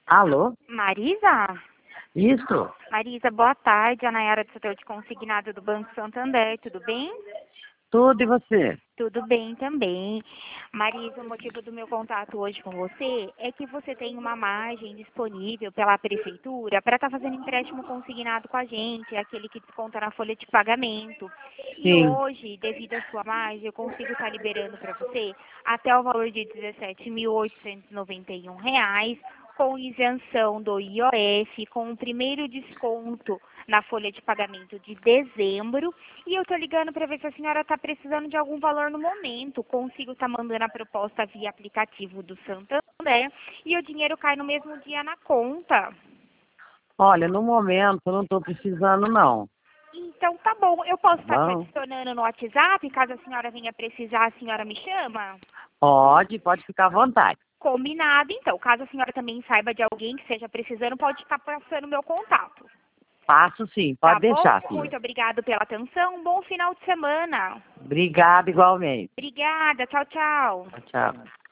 Alô? Marisa? Isso? Marisa, boa tarde. A Nayara do setor de consignado do Banco Santander, tudo bem? Tudo e você? Tudo bem também. Marisa, o motivo do meu contato hoje com você é que você tem uma margem disponível pela prefeitura para estar fazendo empréstimo consignado com a gente, é aquele que desconta na folha de pagamento. E Sim. hoje, devido à sua margem, eu consigo estar liberando para você até o valor de R$ 17.891, com isenção do IOF, com o primeiro desconto na folha de pagamento de dezembro. E eu tô ligando para ver se a senhora está precisando de algum valor no momento. Consigo estar mandando a proposta via aplicativo do Santander e o dinheiro cai no mesmo dia na conta. Olha, no momento eu não estou precisando não. Então tá bom, eu posso Tá estar te bom? adicionando no WhatsApp, caso a senhora venha precisar, a senhora me chama? Pode ficar à vontade. Combinado, então. Caso a senhora também saiba de alguém que esteja precisando, pode estar passando meu contato. Passo sim, Tá pode bom? deixar, filha. Muito obrigado pela atenção. Bom final de semana. Obrigado igualmente. Obrigada. Tchau, tchau. Tchau, tchau.